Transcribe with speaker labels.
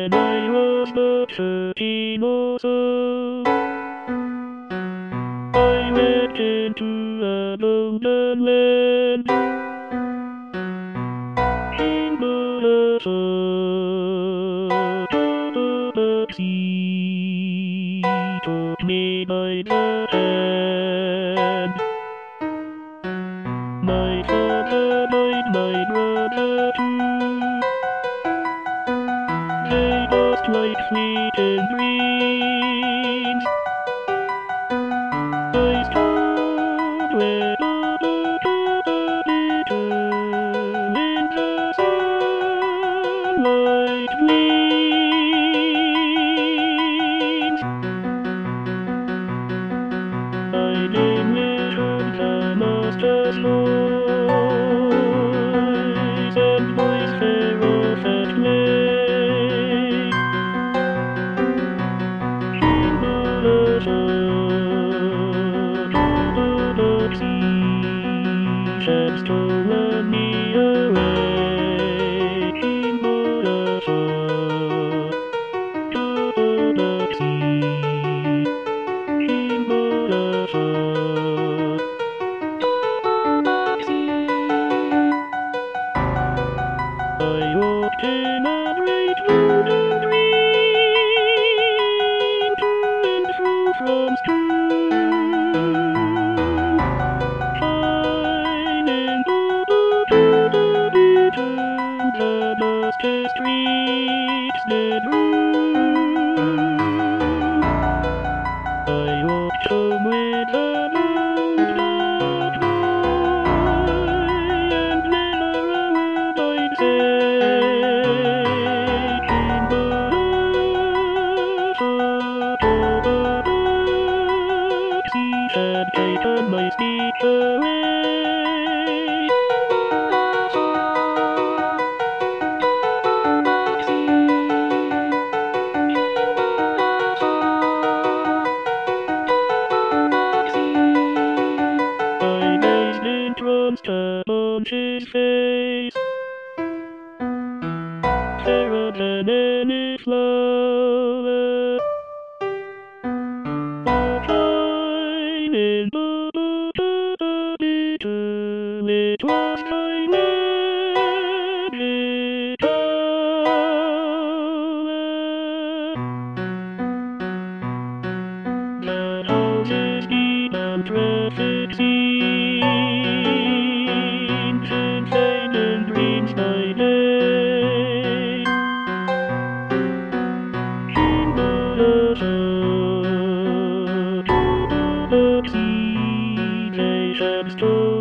Speaker 1: when I was but 13 or so. I went into a golden land in the sea took me by the hand. My father died, my brother too. They lost like fleeting dreams. I stood where the little in the sunlight gleams. I dimly heard the master's voice, and boys fare off at play. In the sea had stolen me away. In the sea. I walked in a great golden dream, to and fro from school, finding the dusty streets did rule. I walked home with a old black boy, and never a word I'd say. In the sea had taken my speech away. I gazed entranced upon his face, fairer than any flower, or fine in the little, it was my magic hour. The houses deep and traffic scenes, insane and dreams by day. In the sea, they had stolen